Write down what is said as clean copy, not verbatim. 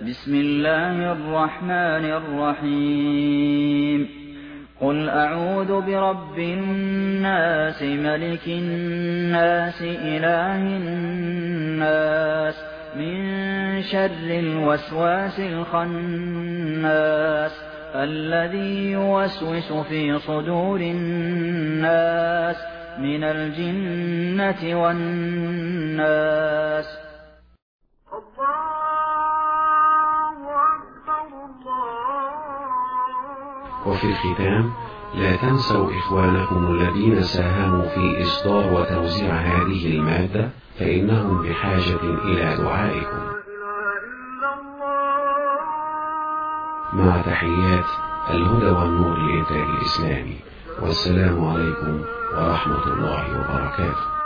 بسم الله الرحمن الرحيم قل أعوذ برب الناس ملك الناس إله الناس من شر الوسواس الخناس الذي يوسوس في صدور الناس من الجنة والناس. وفي الختام لا تنسوا إخوانكم الذين ساهموا في إصدار وتوزيع هذه المادة فإنهم بحاجة إلى دعائكم. مع تحيات الهدى والنور للإنتاج الإسلامي، والسلام عليكم ورحمة الله وبركاته.